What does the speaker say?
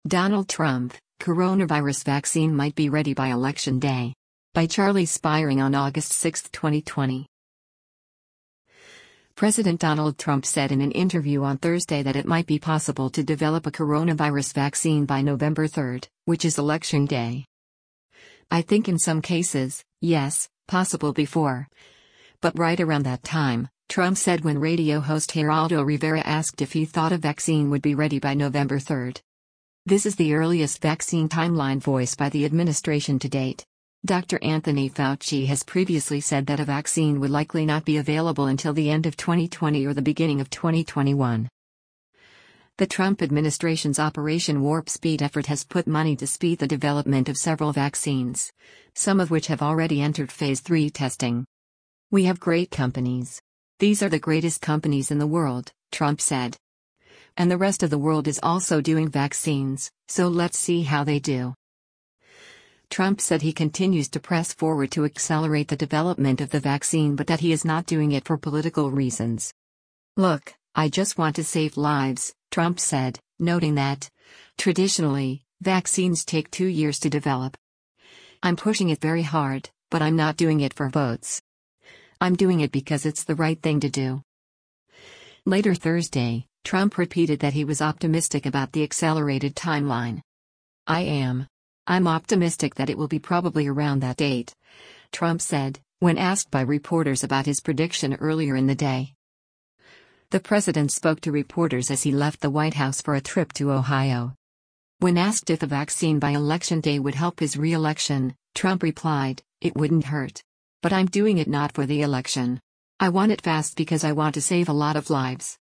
Donald Trump, coronavirus vaccine might be ready by Election Day. By Charlie Spiring on August 6, 2020. President Donald Trump said in an interview on Thursday that it might be possible to develop a coronavirus vaccine by November 3, which is Election Day. I think in some cases, yes, possible before. But right around that time, Trump said when radio host Geraldo Rivera asked if he thought a vaccine would be ready by November 3. This is the earliest vaccine timeline voiced by the administration to date. Dr. Anthony Fauci has previously said that a vaccine would likely not be available until the end of 2020 or the beginning of 2021. The Trump administration's Operation Warp Speed effort has put money to speed the development of several vaccines, some of which have already entered Phase 3 testing. We have great companies. These are the greatest companies in the world, Trump said. And the rest of the world is also doing vaccines, so let's see how they do. Trump said he continues to press forward to accelerate the development of the vaccine but that he is not doing it for political reasons. Look, I just want to save lives, Trump said, noting that, traditionally, vaccines take 2 years to develop. I'm pushing it very hard, but I'm not doing it for votes. I'm doing it because it's the right thing to do. Later Thursday, Trump repeated that he was optimistic about the accelerated timeline. I'm optimistic that it will be probably around that date, Trump said, when asked by reporters about his prediction earlier in the day. The president spoke to reporters as he left the White House for a trip to Ohio. When asked if a vaccine by Election Day would help his re-election, Trump replied, "It wouldn't hurt. But I'm doing it not for the election. I want it fast because I want to save a lot of lives."